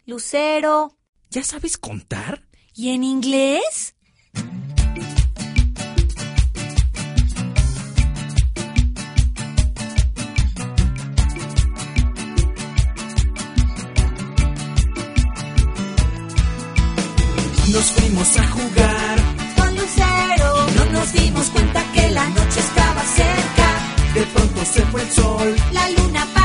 lucero. ¿Ya sabes contar? ¿Y en inglés? Nos fuimos a jugar Con lucero. y no nos dimos cuenta que la noche estaba cerca. De pronto se fue el sol. La luna